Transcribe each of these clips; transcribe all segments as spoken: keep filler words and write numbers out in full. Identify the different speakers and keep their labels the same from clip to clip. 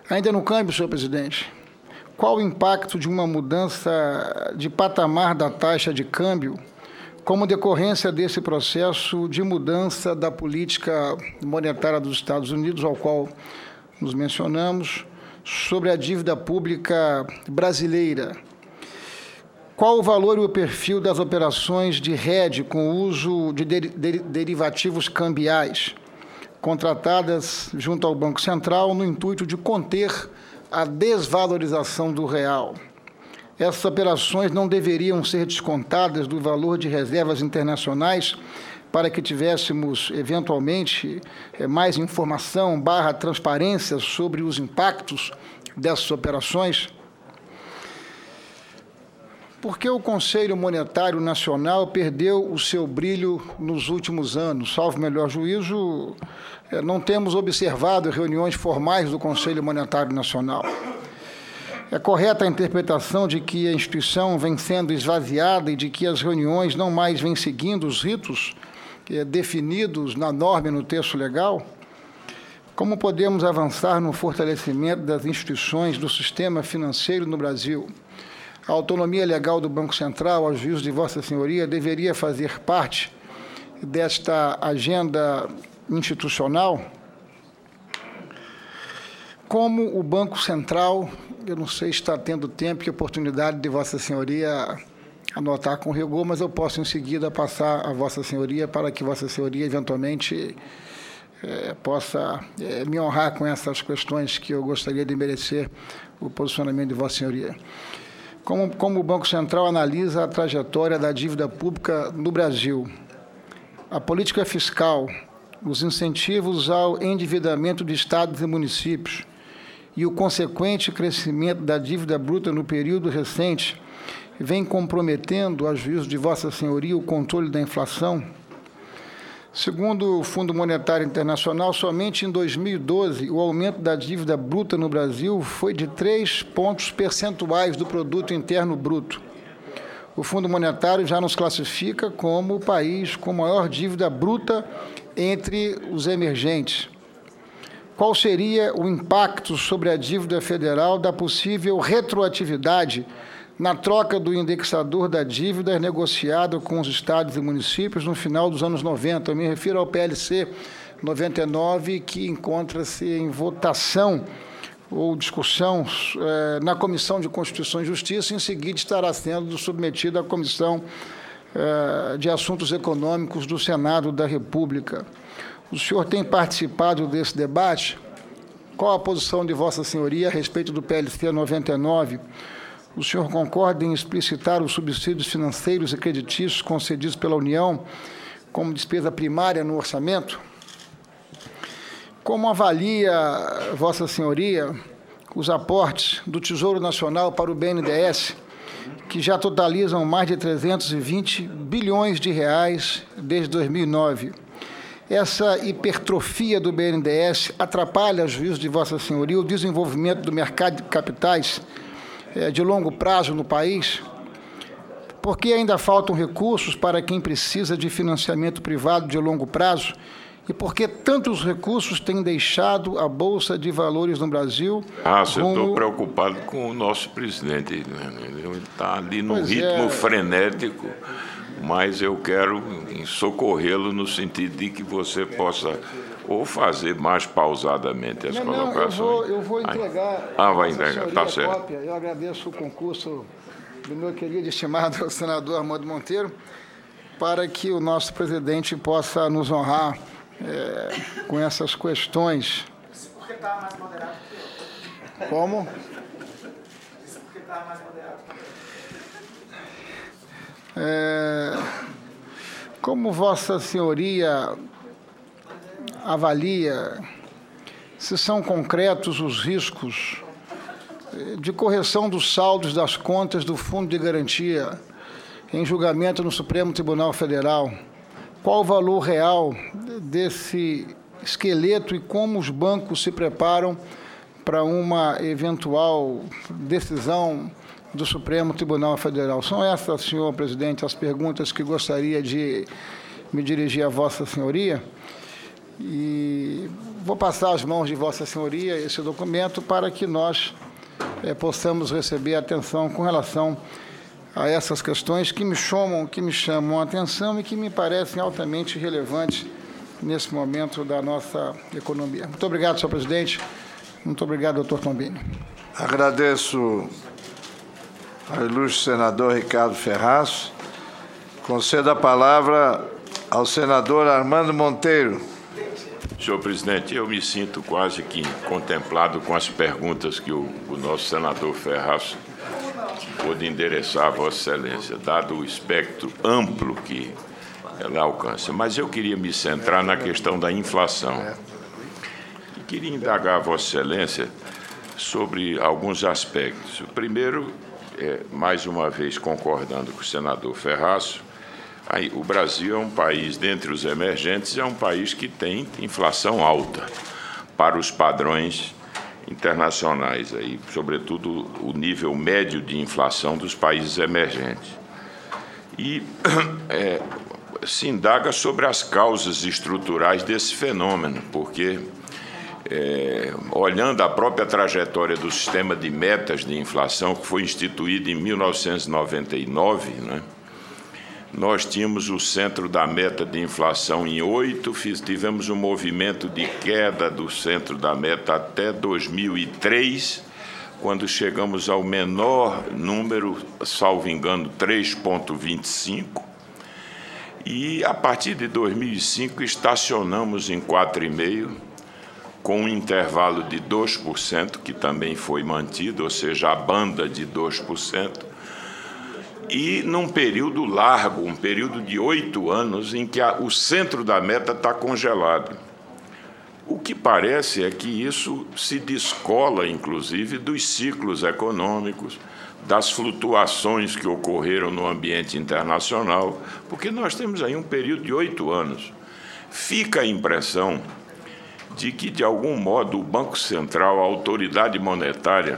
Speaker 1: Ainda no câmbio, senhor presidente, qual o impacto de uma mudança de patamar da taxa de câmbio como decorrência desse processo de mudança da política monetária dos Estados Unidos, ao qual nos mencionamos, sobre a dívida pública brasileira? Qual o valor e o perfil das operações de hedge com uso de derivativos cambiais contratadas junto ao Banco Central no intuito de conter a desvalorização do real? Essas operações não deveriam ser descontadas do valor de reservas internacionais para que tivéssemos, eventualmente, mais informação barra transparência sobre os impactos dessas operações? Por que o Conselho Monetário Nacional perdeu o seu brilho nos últimos anos? Salvo melhor juízo, não temos observado reuniões formais do Conselho Monetário Nacional. É correta a interpretação de que a instituição vem sendo esvaziada e de que as reuniões não mais vêm seguindo os ritos eh, definidos na norma e no texto legal? Como podemos avançar no fortalecimento das instituições do sistema financeiro no Brasil? A autonomia legal do Banco Central, ao juízo de Vossa Senhoria, deveria fazer parte desta agenda institucional? Como o Banco Central, eu não sei se está tendo tempo e oportunidade de Vossa Senhoria anotar com rigor, mas eu posso em seguida passar a Vossa Senhoria para que Vossa Senhoria eventualmente é, possa é, me honrar com essas questões que eu gostaria de merecer o posicionamento de Vossa Senhoria. Como, como o Banco Central analisa a trajetória da dívida pública no Brasil? A política fiscal, os incentivos ao endividamento de estados e municípios e o consequente crescimento da dívida bruta no período recente vem comprometendo, a juízo de Vossa Senhoria, o controle da inflação? Segundo o Fundo Monetário Internacional, somente em dois mil e doze, o aumento da dívida bruta no Brasil foi de três pontos percentuais do produto interno bruto. O Fundo Monetário já nos classifica como o país com maior dívida bruta entre os emergentes. Qual seria o impacto sobre a dívida federal da possível retroatividade na troca do indexador da dívida negociado com os estados e municípios no final dos anos noventa? Eu me refiro ao P L C noventa e nove, que encontra-se em votação ou discussão eh, na Comissão de Constituição e Justiça, e em seguida estará sendo submetido à Comissão eh, de Assuntos Econômicos do Senado da República. O senhor tem participado desse debate? Qual a posição de Vossa Senhoria a respeito do P L C noventa e nove? O senhor concorda em explicitar os subsídios financeiros e creditícios concedidos pela União como despesa primária no orçamento? Como avalia Vossa Senhoria os aportes do Tesouro Nacional para o B N D E S, que já totalizam mais de trezentos e vinte bilhões de reais desde dois mil e nove? Essa hipertrofia do B N D E S atrapalha, a juízo de Vossa Senhoria, o desenvolvimento do mercado de capitais eh, de longo prazo no país? Porque ainda faltam recursos para quem precisa de financiamento privado de longo prazo? E por que tantos recursos têm deixado a Bolsa de Valores no Brasil?
Speaker 2: Ah, eu estou preocupado com o nosso presidente. Ele está ali num pois ritmo é. frenético, mas eu quero socorrê-lo no sentido de que você possa ou fazer mais pausadamente as
Speaker 1: não,
Speaker 2: colocações.
Speaker 1: Não, eu vou, eu vou entregar.
Speaker 2: Ah, vai entregar, está certo.
Speaker 1: Cópia. Eu agradeço o concurso do meu querido e estimado senador Armando Monteiro, para que o nosso presidente possa nos honrar é, com essas questões.
Speaker 3: Isso porque está mais moderado que eu.
Speaker 1: Como?
Speaker 3: Isso porque está mais moderado que eu.
Speaker 1: É, como Vossa Senhoria avalia se são concretos os riscos de correção dos saldos das contas do Fundo de Garantia em julgamento no Supremo Tribunal Federal? Qual o valor real desse esqueleto e como os bancos se preparam para uma eventual decisão do Supremo Tribunal Federal? São essas, senhor presidente, as perguntas que gostaria de me dirigir a Vossa Senhoria. E vou passar às mãos de Vossa Senhoria esse documento para que nós é, possamos receber atenção com relação a essas questões que me chamam, que me chamam a atenção e que me parecem altamente relevantes nesse momento da nossa economia. Muito obrigado, senhor presidente. Muito obrigado, doutor Tombini.
Speaker 4: Agradeço ao ilustre senador Ricardo Ferraz. Concedo a palavra ao senador Armando Monteiro.
Speaker 2: Senhor presidente, eu me sinto quase que contemplado com as perguntas que o, o nosso senador Ferraz pôde endereçar a Vossa Excelência, dado o espectro amplo que ela alcança. Mas eu queria me centrar na questão da inflação. E queria indagar a Vossa Excelência sobre alguns aspectos. O primeiro, é, mais uma vez concordando com o senador Ferraz, aí, o Brasil é um país, dentre os emergentes, é um país que tem inflação alta para os padrões internacionais, aí, sobretudo o nível médio de inflação dos países emergentes. E é, se indaga sobre as causas estruturais desse fenômeno, porque, é, olhando a própria trajetória do sistema de metas de inflação, que foi instituído em mil novecentos e noventa e nove, né, nós tínhamos o centro da meta de inflação em oito, tivemos um movimento de queda do centro da meta até dois mil e três, quando chegamos ao menor número, salvo engano, três vírgula vinte e cinco, e a partir de dois mil e cinco estacionamos em quatro vírgula cinco por cento, com um intervalo de dois por cento, que também foi mantido, ou seja, a banda de dois por cento, e num período largo, um período de oito anos, em que a, o centro da meta está congelado. O que parece é que isso se descola, inclusive, dos ciclos econômicos, das flutuações que ocorreram no ambiente internacional, porque nós temos aí um período de oito anos. Fica a impressão de que, de algum modo, o Banco Central, a autoridade monetária,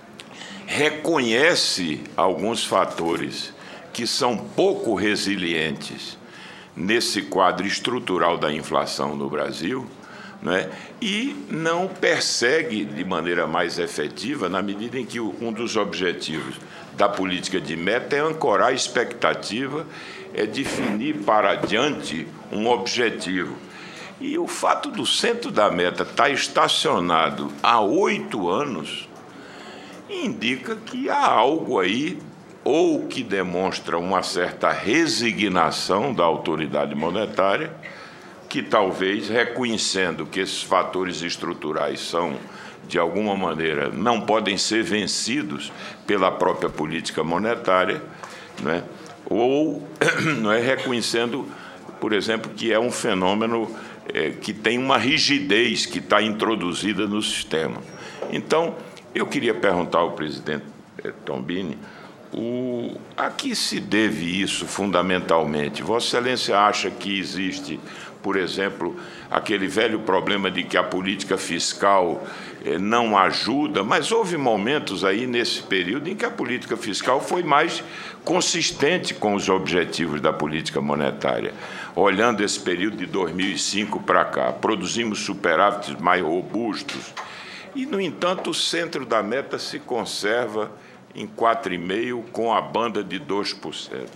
Speaker 2: reconhece alguns fatores que são pouco resilientes nesse quadro estrutural da inflação no Brasil, né, e não persegue de maneira mais efetiva, na medida em que um dos objetivos da política de meta é ancorar a expectativa, é definir para adiante um objetivo. E o fato do centro da meta estar estacionado há oito anos indica que há algo aí, ou que demonstra uma certa resignação da autoridade monetária, que talvez, reconhecendo que esses fatores estruturais são, de alguma maneira, não podem ser vencidos pela própria política monetária, né? Ou não é, reconhecendo, por exemplo, que é um fenômeno é, que tem uma rigidez que está introduzida no sistema. Então, eu queria perguntar ao presidente Tombini, o, a que se deve isso fundamentalmente? Vossa Excelência acha que existe, por exemplo, aquele velho problema de que a política fiscal eh, não ajuda, mas houve momentos aí nesse período em que a política fiscal foi mais consistente com os objetivos da política monetária. Olhando esse período de dois mil e cinco para cá, produzimos superávites mais robustos, e, no entanto, o centro da meta se conserva em quatro vírgula cinco por cento com a banda de dois por cento.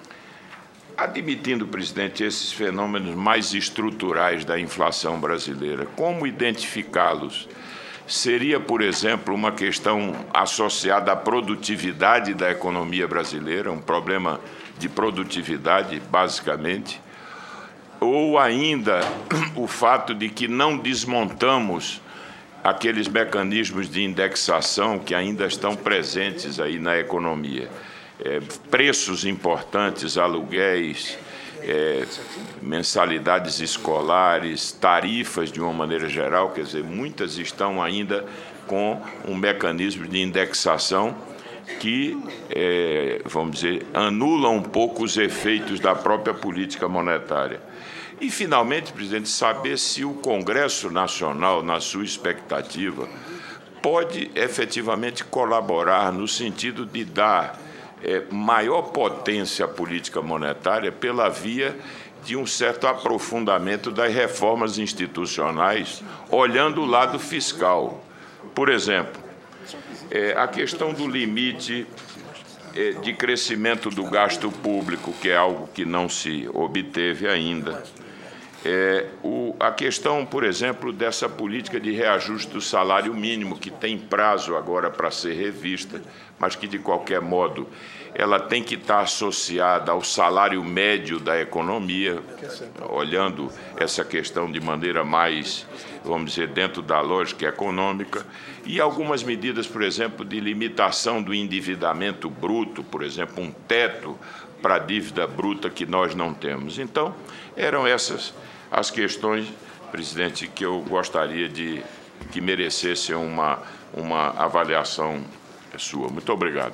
Speaker 2: Admitindo, presidente, esses fenômenos mais estruturais da inflação brasileira, como identificá-los? Seria, por exemplo, uma questão associada à produtividade da economia brasileira, um problema de produtividade, basicamente, ou ainda o fato de que não desmontamos aqueles mecanismos de indexação que ainda estão presentes aí na economia. É, preços importantes, aluguéis, é, mensalidades escolares, tarifas de uma maneira geral, quer dizer, muitas estão ainda com um mecanismo de indexação que, é, vamos dizer, anula um pouco os efeitos da própria política monetária. E, finalmente, presidente, saber se o Congresso Nacional, na sua expectativa, pode efetivamente colaborar no sentido de dar é, maior potência à política monetária pela via de um certo aprofundamento das reformas institucionais, olhando o lado fiscal. Por exemplo, é, a questão do limite é, de crescimento do gasto público, que é algo que não se obteve ainda. É, o, a questão, por exemplo, dessa política de reajuste do salário mínimo, que tem prazo agora para ser revista, mas que, de qualquer modo, ela tem que estar associada ao salário médio da economia, olhando essa questão de maneira mais, vamos dizer, dentro da lógica econômica, e algumas medidas, por exemplo, de limitação do endividamento bruto, por exemplo, um teto para a dívida bruta que nós não temos. Então, eram essas as questões, presidente, que eu gostaria de que merecessem uma, uma avaliação sua. Muito obrigado.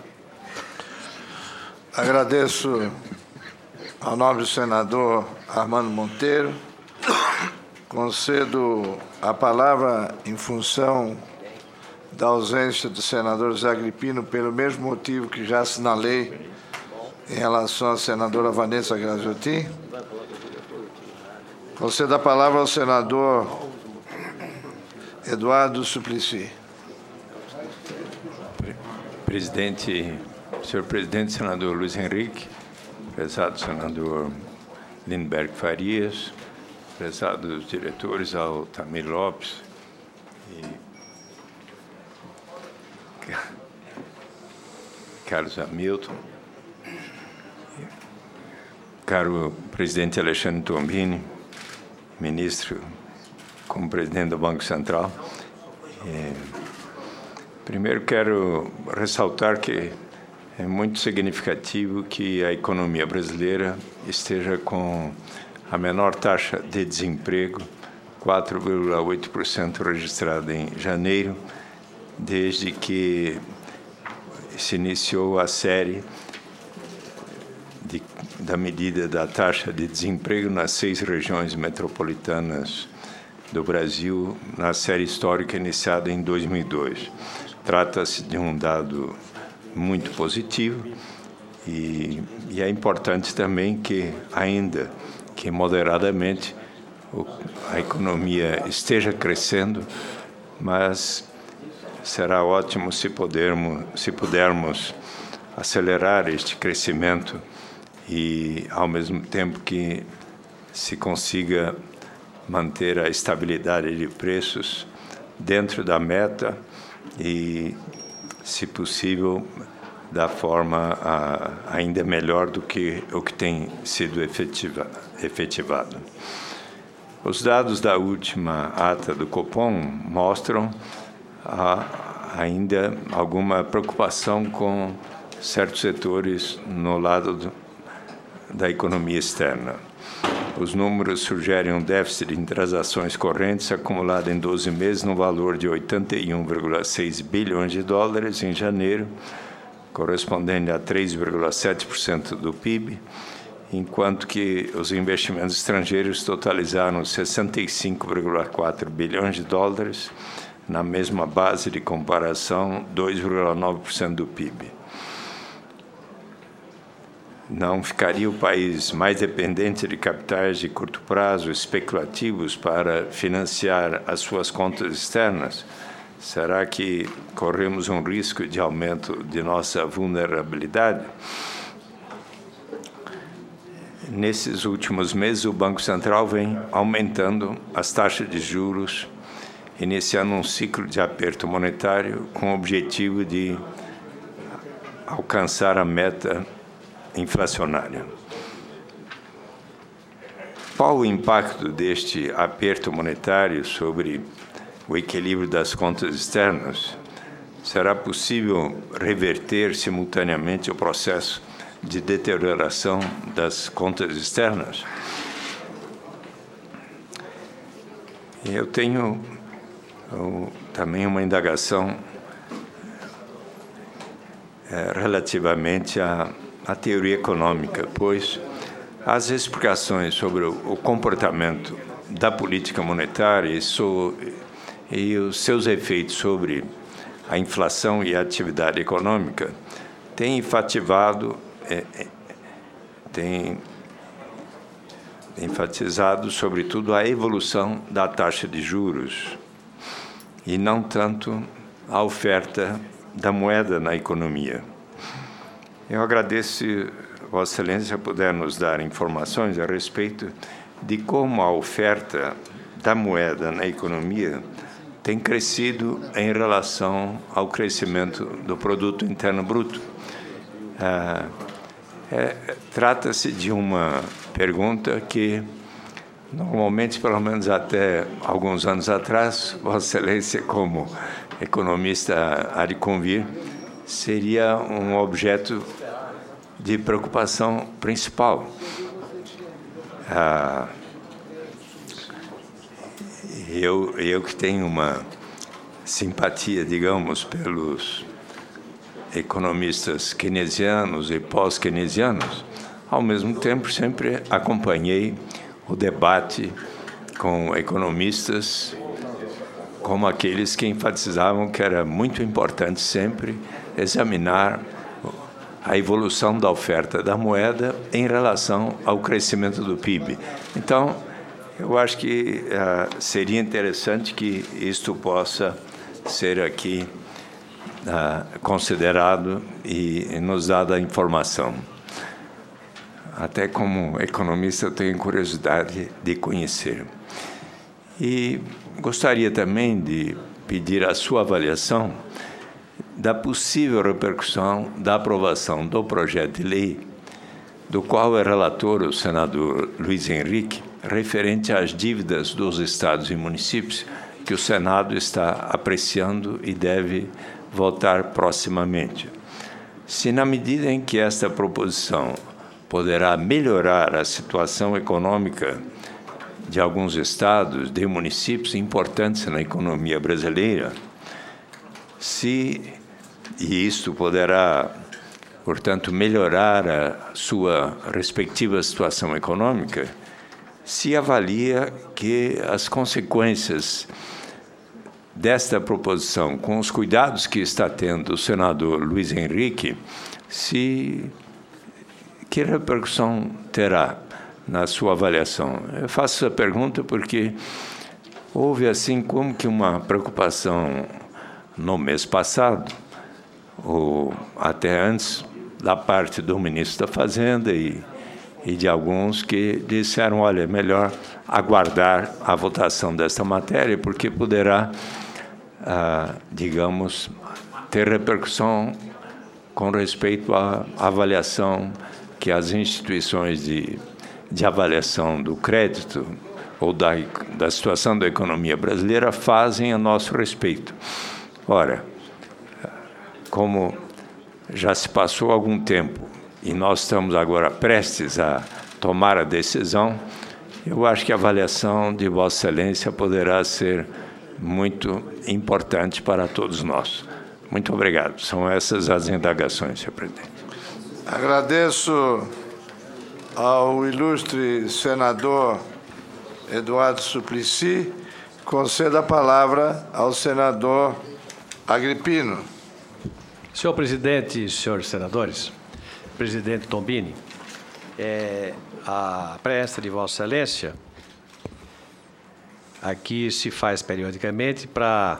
Speaker 4: Agradeço ao nobre senador Armando Monteiro. Concedo a palavra em função da ausência do senador Zé Agripino, pelo mesmo motivo que já assinalei em relação à senadora Vanessa Graziotin. Concedo a palavra ao senador Eduardo Suplicy.
Speaker 5: Presidente, senhor presidente, senador Luiz Henrique, prezado senador Lindbergh Farias, prezados diretores Altamir Lopes e Carlos Hamilton, caro presidente Alexandre Tombini, ministro como presidente do Banco Central. É, primeiro quero ressaltar que é muito significativo que a economia brasileira esteja com a menor taxa de desemprego, quatro vírgula oito por cento registrada em janeiro, desde que se iniciou a série de, da medida da taxa de desemprego nas seis regiões metropolitanas do Brasil, na série histórica iniciada em dois mil e dois. Trata-se de um dado muito positivo e, e é importante também que, ainda que moderadamente, o, a economia esteja crescendo, mas será ótimo se, podermos, se pudermos acelerar este crescimento e, ao mesmo tempo que se consiga manter a estabilidade de preços dentro da meta e, se possível, da forma a, ainda melhor do que o que tem sido efetiva, efetivado. Os dados da última ata do Copom mostram a, ainda alguma preocupação com certos setores no lado do, da economia externa. Os números sugerem um déficit em transações correntes acumulado em doze meses no valor de oitenta e um vírgula seis bilhões de dólares em janeiro, correspondente a três vírgula sete por cento do P I B, enquanto que os investimentos estrangeiros totalizaram sessenta e cinco vírgula quatro bilhões de dólares, na mesma base de comparação, dois vírgula nove por cento do P I B. Não ficaria o país mais dependente de capitais de curto prazo especulativos para financiar as suas contas externas? Será que corremos um risco de aumento de nossa vulnerabilidade? Nesses últimos meses, o Banco Central vem aumentando as taxas de juros, iniciando um ciclo de aperto monetário com o objetivo de alcançar a meta inflacionária. Qual o impacto deste aperto monetário sobre o equilíbrio das contas externas? Será possível reverter simultaneamente o processo de deterioração das contas externas? Eu tenho eu, também uma indagação é, relativamente à a teoria econômica, pois as explicações sobre o comportamento da política monetária e, so, e os seus efeitos sobre a inflação e a atividade econômica têm enfativado, é, têm enfatizado, sobretudo, a evolução da taxa de juros e não tanto a oferta da moeda na economia. Eu agradeço se Vossa Excelência puder nos dar informações a respeito de como a oferta da moeda na economia tem crescido em relação ao crescimento do produto interno bruto. Ah, é, trata-se de uma pergunta que, normalmente, pelo menos até alguns anos atrás, Vossa Excelência, como economista há de convir, seria um objeto de preocupação principal. Ah, eu, eu que tenho uma simpatia, digamos, pelos economistas keynesianos e pós-keynesianos, ao mesmo tempo sempre acompanhei o debate com economistas como aqueles que enfatizavam que era muito importante sempre examinar a evolução da oferta da moeda em relação ao crescimento do P I B. Então, eu acho que uh, seria interessante que isto possa ser aqui uh, considerado e, e nos dada a informação. Até como economista, eu tenho curiosidade de conhecer. E gostaria também de pedir a sua avaliação da possível repercussão da aprovação do projeto de lei, do qual é relator o senador Luiz Henrique, referente às dívidas dos estados e municípios, que o Senado está apreciando e deve votar proximamente. Se, na medida em que esta proposição poderá melhorar a situação econômica de alguns estados, de municípios importantes na economia brasileira, se e isto poderá, portanto, melhorar a sua respectiva situação econômica, se avalia que as consequências desta proposição, com os cuidados que está tendo o senador Luiz Henrique, se que repercussão terá na sua avaliação? Eu faço essa pergunta porque houve, assim, como que uma preocupação no mês passado, ou até antes, da parte do ministro da Fazenda e, e de alguns que disseram, olha, é melhor aguardar a votação desta matéria, porque poderá, ah, digamos, ter repercussão com respeito à avaliação que as instituições de, de avaliação do crédito ou da, da situação da economia brasileira fazem a nosso respeito. Ora, como já se passou algum tempo e nós estamos agora prestes a tomar a decisão, eu acho que a avaliação de Vossa Excelência poderá ser muito importante para todos nós. Muito obrigado. São essas as indagações, senhor presidente.
Speaker 4: Agradeço ao ilustre senador Eduardo Suplicy. Concedo a palavra ao senador Agripino.
Speaker 6: Senhor presidente, senhores senadores, presidente Tombini, é, a presta de Vossa Excelência aqui se faz periodicamente para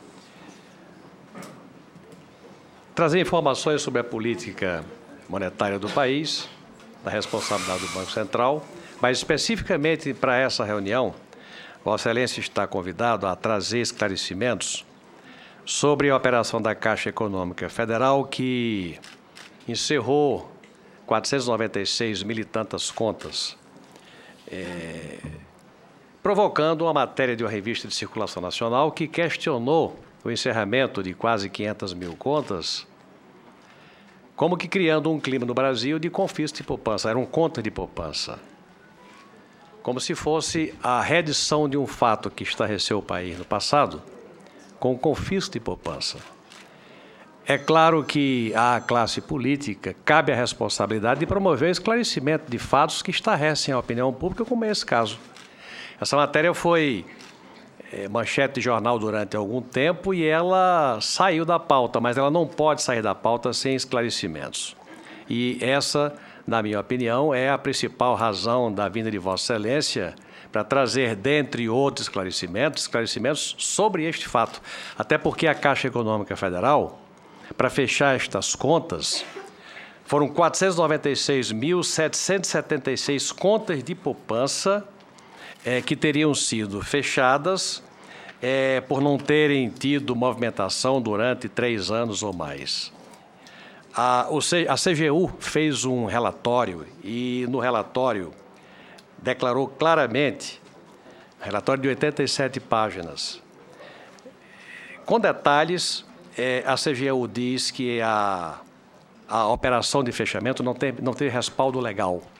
Speaker 6: trazer informações sobre a política monetária do país, da responsabilidade do Banco Central, mas especificamente para essa reunião, Vossa Excelência está convidado a trazer esclarecimentos sobre a operação da Caixa Econômica Federal, que encerrou quatrocentas e noventa e seis mil e tantas contas, é, provocando uma matéria de uma revista de circulação nacional que questionou o encerramento de quase quinhentas mil contas, como que criando um clima no Brasil de confisco de poupança, era um conta de poupança, como se fosse a reedição de um fato que estarreceu o país no passado, com o confisco de poupança. É claro que à classe política cabe a responsabilidade de promover o esclarecimento de fatos que estarrecem a opinião pública, como é esse caso. Essa matéria foi é, manchete de jornal durante algum tempo e ela saiu da pauta, mas ela não pode sair da pauta sem esclarecimentos. E essa na minha opinião, é a principal razão da vinda de Vossa Excelência para trazer, dentre outros esclarecimentos, esclarecimentos sobre este fato. Até porque a Caixa Econômica Federal, para fechar estas contas, foram quatrocentos e noventa e seis mil, setecentos e setenta e seis contas de poupança é, que teriam sido fechadas é, por não terem tido movimentação durante três anos ou mais. A, o C, a C G U fez um relatório e, no relatório, declarou claramente, relatório de oitenta e sete páginas, com detalhes, é, a C G U diz que a, a operação de fechamento não tem, não tem respaldo legal.